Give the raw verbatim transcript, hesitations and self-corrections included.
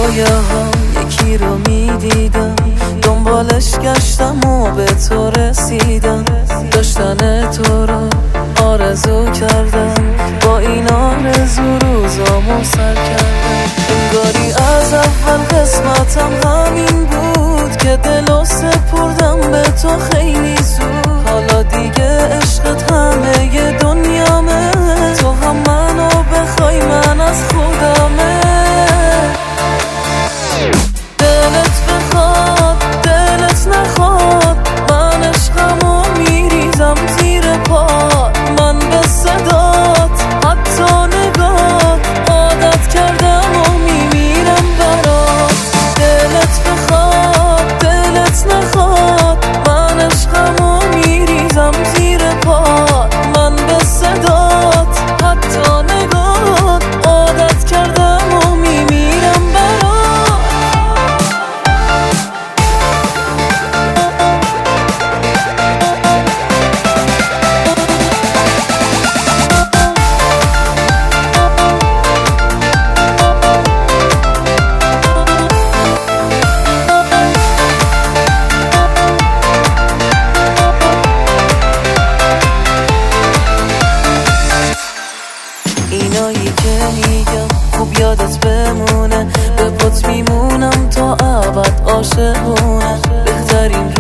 رویه ها یکی رو میدیدم، دنبالش گشتم و به تو رسیدم. داشتن تو رو آرزو کردم، با این آرزو روزامو سر کردم. انگاری از اول قسمتم همین بود که دلو سپردم به تو خیلی زود. حالا دیگه عشقت همه دنیامه، تو هم منو بخوای من از خودمه. دلت بخواد دلت نخواد، من عشقمو میریزم زیر پات. من به صدات حتی نگات عادت کردم و میمیرم برات. دلت بخواد دلت نخواد، من عشقمو میریزم زیر پات. من به صدات حتی نگات عادت کردم و میمیرم برات. اینایی که میگم خوب یادت بمونه، به پات میمونم تا ابد عاشقونه. بهترین